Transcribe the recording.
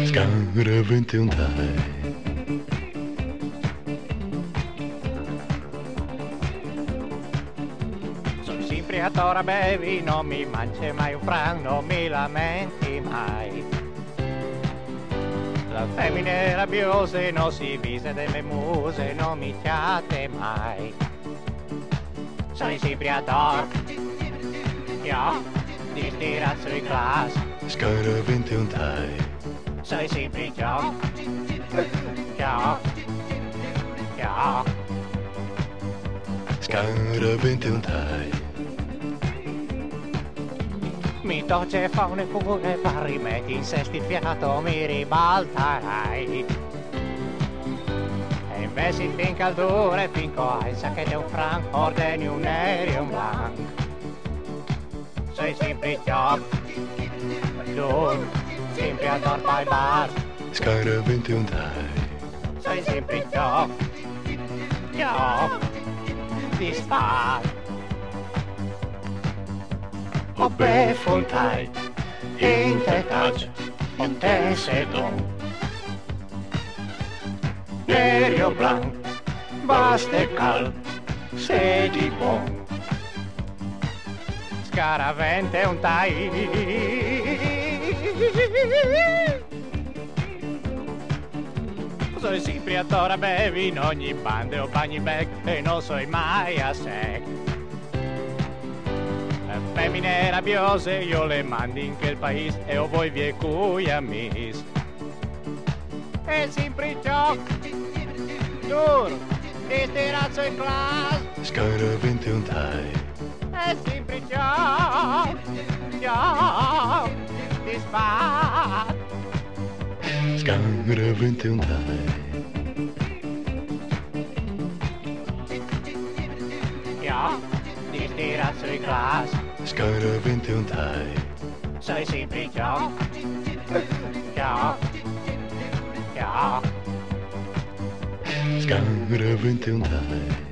Scamera 21 dai. Sono sempre a tora bevi, non mi mangi mai un franco, non mi lamenti mai. La femmina è rabbiosa e non si vise delle muse, non mi chiate mai. Sono sempre a tora, io, di stirazzo in classe. Scamera 21 dai. Sono sempre io, io, io. Scamera 21 dai. Mi toglie faune pure, pari metti in sesti fiato, mi ribaltarai. E invece in caldore, finco hai, sa che è un franco, ordini un nero e un blanco. Sei sempre gioco, tu, sempre a dormire al bar. Scamera 21 dai. Sei sempre gioco, di spar. O befontai, in te touch, o te sedon. Nerio blanc, baste cal, sei di buon. Scaravente un tai. Sono sempre a tora bevi in ogni bande o bagni back e non so mai a sec. Femmine rabbiose io le mandi in quel paese e o voi vie cui amis. E sempre gioco, dur, di stirazzo in classe. Scamera 21 dai. E sempre gioco, di spar. Scamera 21 dai. Io, di stirazzo in classe. Scamera 21 dai. Sei sempre io, Scamera 21 dai.